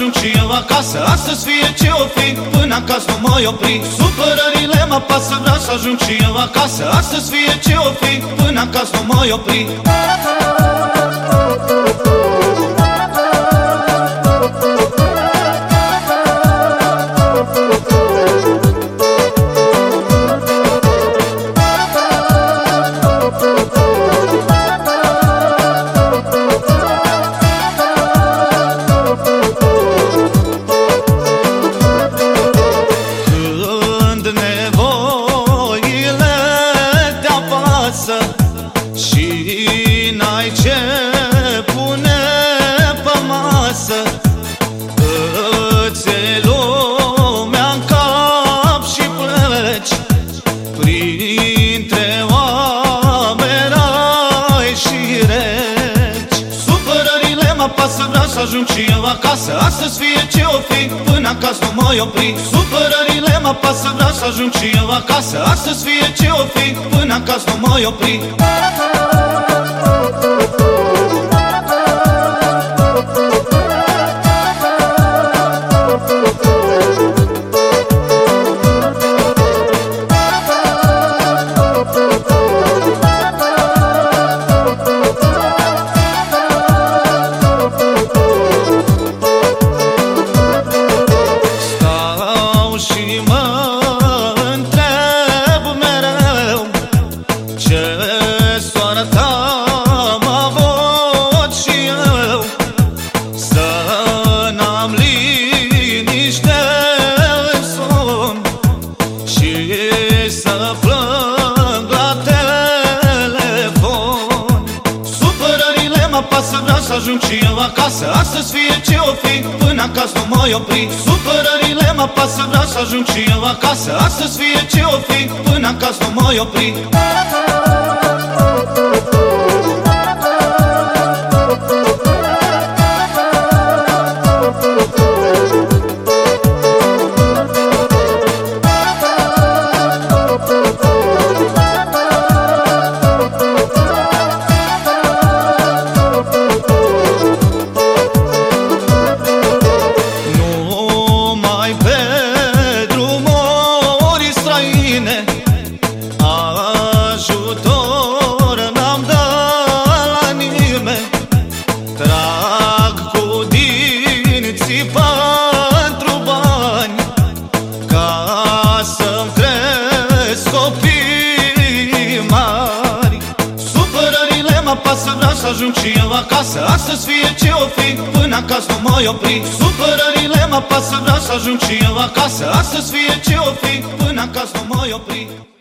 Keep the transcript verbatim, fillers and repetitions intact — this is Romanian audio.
ajung și eu acasă. Astăzi fie ce o fi, până acasă nu mă opri. Supărările mă pasă, vreau să ajung și eu acasă. Astăzi fie ce o fi, până acasă nu mă opri. Și n-ai ce pune pe masă, îți iei lumea-n cap și pleci printre oameni rai și reci. Supărările mă pasă, vreau să ajung și eu acasă. Astăzi fie ce o fi, până acasă nu mă opri. Supărările mă pasă, vreau să ajung și eu acasă. Astăzi fie ce o fi, până acasă nu mă opri. Să plâng la telefon. Supărările mă pasă, vreau să ajung și eu acasă. Astăzi fie ce o fi, până acasă nu mă opri. Supărările mă pasă, vreau să ajung și eu acasă. Astăzi fie ce o fi, până acasă nu mă opri. Ajutor n-am dat la nimeni, trag cu dinții pentru bani, ca să-mi cresc copii mari. Supărările mă pasă, vreau să ajung și eu acasă. Astăzi fie ce o fi, până acasă nu mă opri. Supărările mă pasă, vreau să ajung și eu acasă. Astăzi fie ce o fi, până acasă nu mă opri.